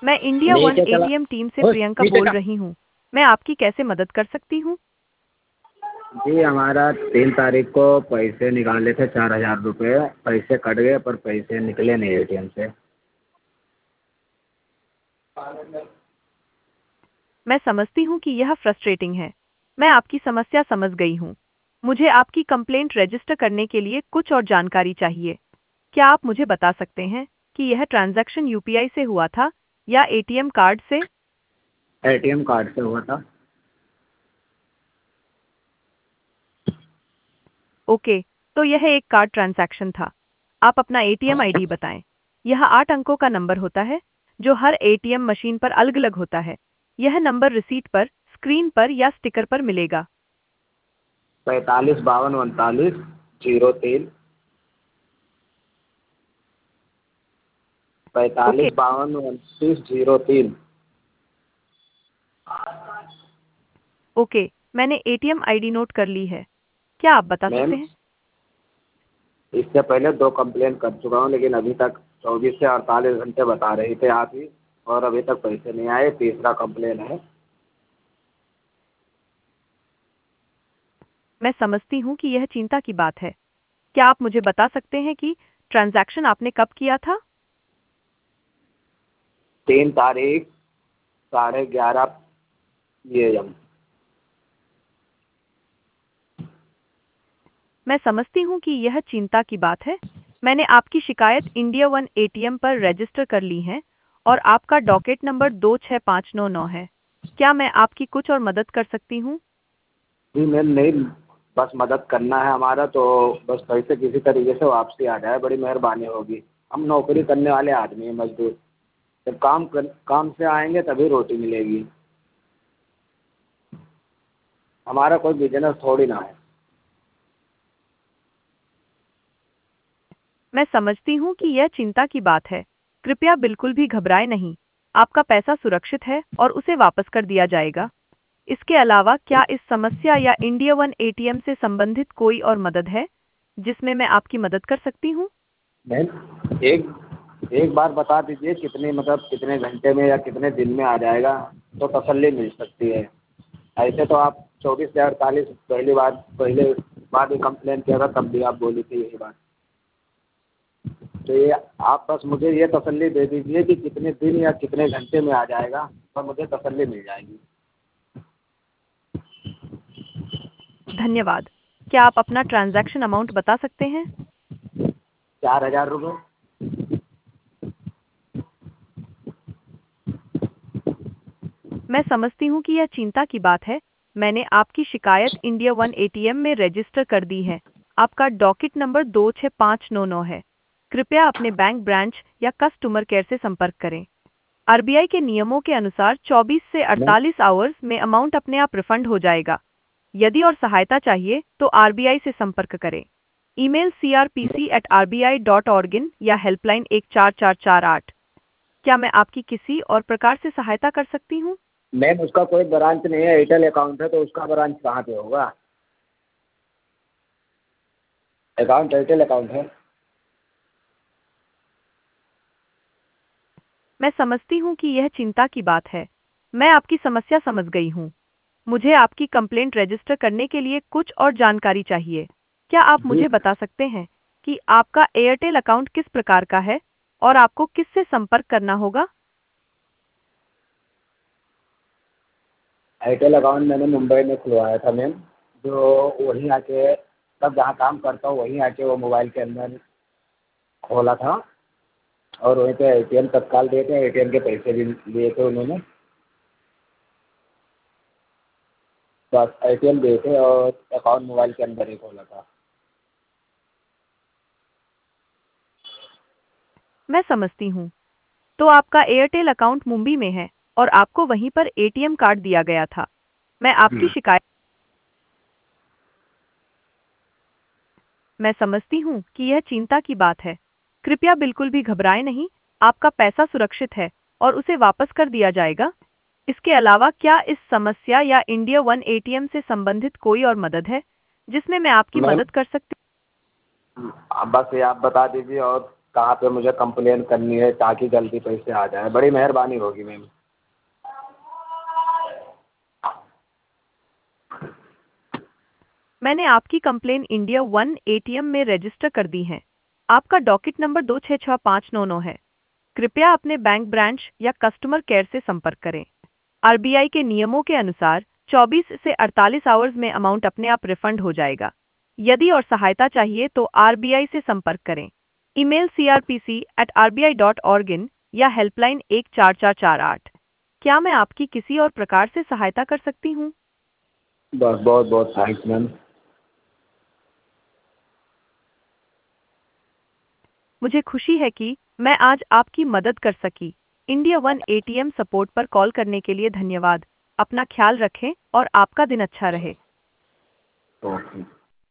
मैं इंडिया नहीं वन क्या चला। एटीएम टीम से ओए, प्रियंका नीचे बोल का। रही हूँ। मैं आपकी कैसे मदद कर सकती हूँ? जी हमारा 3 तारीख को पैसे निकाले थे 4,000 रुपये। पैसे कट गए पर पैसे निकले नहीं एटीएम से। मैं समझती हूँ कि यह फ्रस्ट्रेटिंग है। मैं आपकी समस्या समझ गई हूँ। मुझे आपकी कंप्लेंट रजिस्टर करने के लिए कुछ और जानकारी चाहिए। क्या आप मुझे बता सकते हैं कि यह ट्रांजैक्शन यूपीआई से हुआ था या एटीएम कार्ड से? एटीएम कार्ड से हुआ था। ओके, तो यह एक कार्ड ट्रांजैक्शन था। आप अपना एटीएम आईडी बताएं। यह 8 अंकों का नंबर होता है जो हर एटीएम मशीन पर अलग-अलग होता है। यह नंबर रिसीट पर, स्क्रीन पर या स्टिकर पर मिलेगा। 45 52 39 03। ओके, 45 52 39 03। ओके, मैंने एटीएम आईडी नोट कर ली है। क्या आप बता मैम सकते हैं? इससे पहले 2 कंप्लेंट कर चुका हूँ लेकिन अभी तक 24 से 48 घंटे बता रही थे आप ही, और अभी तक पैसे नहीं आए। तीसरा कंप्लेन है। मैं समझती हूँ कि यह चिंता की बात है। क्या आप मुझे बता सकते हैं कि ट्रांजैक्शन आपने कब किया था? 3 तारीख 11:30 PM। मैं समझती हूँ कि यह चिंता की बात है। मैंने आपकी शिकायत इंडिया वन एटीएम पर रजिस्टर कर ली है और आपका डॉकेट नंबर 26599 है। क्या मैं आपकी कुछ और मदद कर सकती हूँ? जी मैम नहीं, बस मदद करना है हमारा, तो बस पैसे किसी तरीके से वापसी आ जाए, बड़ी मेहरबानी होगी। हम नौकरी करने वाले आदमी हैं, मजदूर। जब काम से आएंगे तभी रोटी मिलेगी। हमारा कोई बिजनेस थोड़ी ना है। मैं समझती हूँ कि यह चिंता की बात है। कृपया बिल्कुल भी घबराएं नहीं। आपका पैसा सुरक्षित है और उसे वापस कर दिया जाएगा। इसके अलावा क्या इस समस्या या इंडिया वन एटीएम से संबंधित कोई और मदद है जिसमें मैं आपकी मदद कर सकती हूँ? मैम एक एक बार बता दीजिए कितने, मतलब कितने घंटे में या कितने दिन में आ जाएगा, तो तसल्ली मिल सकती है। ऐसे तो आप 24 से 48 पहले बाद ही कंप्लेन किया था, तब भी आप बोली थी यही बात। तो ये आप बस मुझे ये तसल्ली दे दीजिए कि कितने दिन या कितने घंटे में आ जाएगा, तो मुझे तसल्ली मिल जाएगी। धन्यवाद। क्या आप अपना ट्रांजैक्शन अमाउंट बता सकते हैं? 4,000 रुपये। मैं समझती हूँ कि यह चिंता की बात है। मैंने आपकी शिकायत इंडिया वन एटीएम में रजिस्टर कर दी है। आपका डॉकेट नंबर 26599 है। कृपया अपने बैंक ब्रांच या कस्टमर केयर से संपर्क करें। आरबीआई के नियमों के अनुसार 24 से मैम 48 आवर्स में अमाउंट अपने आप रिफंड हो जाएगा। यदि और सहायता चाहिए तो आरबीआई से संपर्क करें। ईमेल crpc@rbi.org या हेल्पलाइन 14448। क्या मैं आपकी किसी और प्रकार से सहायता कर सकती हूँ? मैम उसका कोई ब्रांच नहीं है, एयरटेल अकाउंट है, तो उसका ब्रांच कहाँ पे होगा। अकाउंट एयरटेल अकाउंट है। मैं समझती हूँ कि यह चिंता की बात है। मैं आपकी समस्या समझ गई हूँ। मुझे आपकी कंप्लेंट रजिस्टर करने के लिए कुछ और जानकारी चाहिए। क्या आप जी मुझे बता सकते हैं कि आपका एयरटेल अकाउंट किस प्रकार का है और आपको किससे संपर्क करना होगा? एयरटेल अकाउंट मैंने मुंबई में खुलवाया था मैम। जो वहीं आके, तब जहाँ काम करता हूँ वहीं आके वो मोबाइल के अंदर खोला था, और वहीं पे एटीएम तत्काल दिए थे, एटीएम के पैसे भी लिए थे उन्होंने। बस एटीएम दिए थे और अकाउंट मोबाइल के अंदर ही खोला था। मैं समझती हूँ। तो आपका एयरटेल अकाउंट मुंबई में है और आपको वहीं पर एटीएम कार्ड दिया गया था। मैं आपकी जी शिकायत मैं समझती हूँ कि यह चिंता की बात है। कृपया बिल्कुल भी घबराएं नहीं। आपका पैसा सुरक्षित है और उसे वापस कर दिया जाएगा। इसके अलावा क्या इस समस्या या इंडिया वन एटीएम से संबंधित कोई और मदद है जिसमें मैं आपकी मैम मदद कर सकती बस ये आप बता दीजिए, और कहाँ पे मुझे कंप्लेन करनी है ताकि जल्दी पैसे आ जाए, बड़ी मेहरबानी होगी मैम। मैंने आपकी कंप्लेन इंडिया वन एटीएम में रजिस्टर कर दी है। आपका डॉकेट नंबर 266599 है। कृपया अपने बैंक ब्रांच या कस्टमर केयर से संपर्क करें। आरबीआई के नियमों के अनुसार 24 से 48 आवर्स में अमाउंट अपने आप रिफंड हो जाएगा। यदि और सहायता चाहिए तो आरबीआई से संपर्क करें। ईमेल crpc@rbi.org या हेल्पलाइन 14448। क्या मैं आपकी किसी और प्रकार से सहायता कर सकती हूँ? बस, बहुत बहुत थैंक्स मैम। मुझे खुशी है कि मैं आज आपकी मदद कर सकी। इंडिया वन एटीएम सपोर्ट पर कॉल करने के लिए धन्यवाद। अपना ख्याल रखें और आपका दिन अच्छा रहे। ओके।